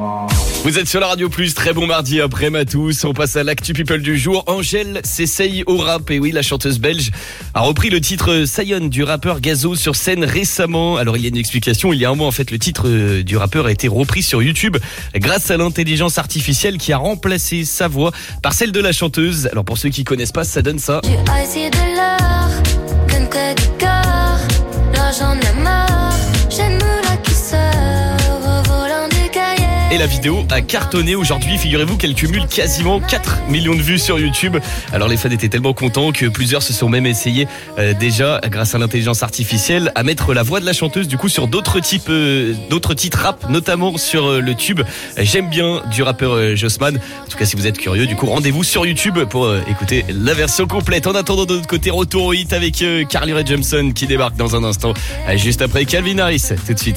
Vous êtes sur la Radio Plus, très bon mardi après-midi à tous. On passe à l'actu people du jour. Angèle s'essaye au rap. Et oui, la chanteuse belge a repris le titre Sayon du rappeur Gazo sur scène récemment. Alors il y a une explication, il y a un mois en fait, le titre du rappeur a été repris sur YouTube grâce à l'intelligence artificielle qui a remplacé sa voix par celle de la chanteuse. Alors pour ceux qui connaissent pas, ça donne ça. De l'or, comme que du corps, l'argent de la mort, j'ai une moula qui sort au volant du cahier. Et la vidéo a cartonné aujourd'hui. Figurez-vous qu'elle cumule quasiment 4 millions de vues sur YouTube. Alors les fans étaient tellement contents que plusieurs se sont même essayés déjà, grâce à l'intelligence artificielle, à mettre la voix de la chanteuse du coup sur d'autres titres rap, notamment sur le tube J'aime bien du rappeur Jossman. En tout cas, si vous êtes curieux, du coup, rendez-vous sur YouTube pour écouter la version complète. En attendant, de notre côté, retour au hit avec Carly Rae Jepsen qui débarque dans un instant, juste après Calvin Harris. Tout de suite.